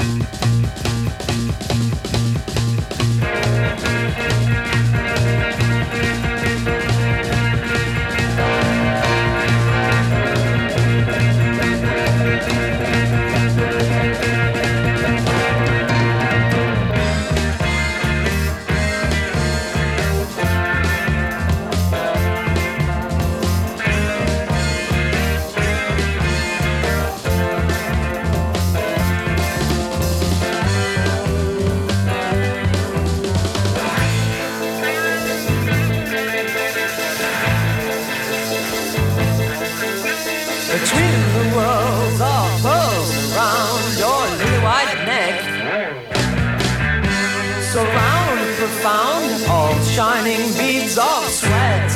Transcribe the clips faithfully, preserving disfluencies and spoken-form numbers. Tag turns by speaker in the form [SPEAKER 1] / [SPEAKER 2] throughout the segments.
[SPEAKER 1] Between the worlds are pearls around your lily white neck. So round, profound, all shining beads of sweat.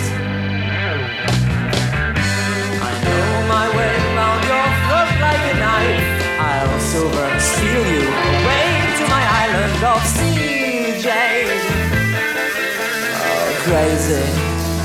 [SPEAKER 1] I know my way round your throat like a knife. I'll silver and steal you away to my island of sea jade. Oh, crazy.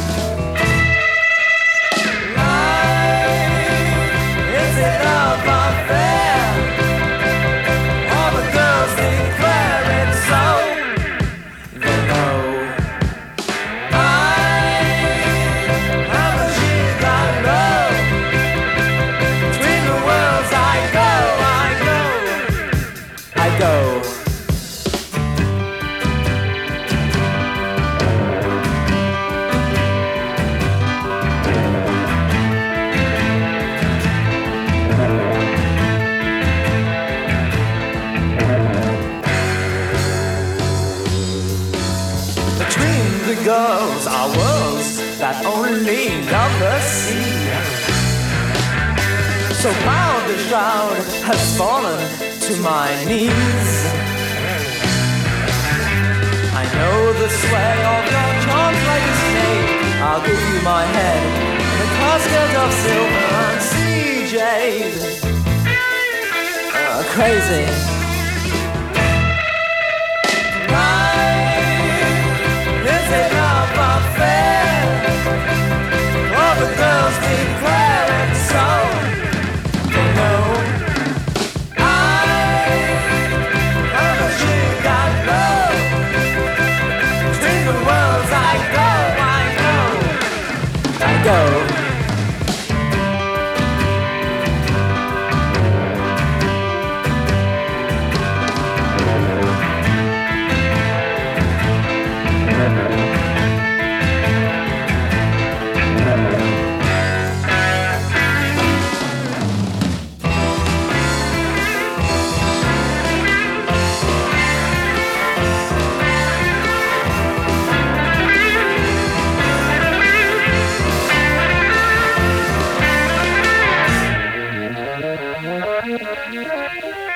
[SPEAKER 1] Go. Between the girls are worlds that only lovers see. So proud the shroud has fallen to my knees. I know the sway of your charms like a snake. I'll give you my head in a casket of silver and sea jade. Uh, crazy. Life is a love affair. All the girls declare it so. They know. Go. Thank you.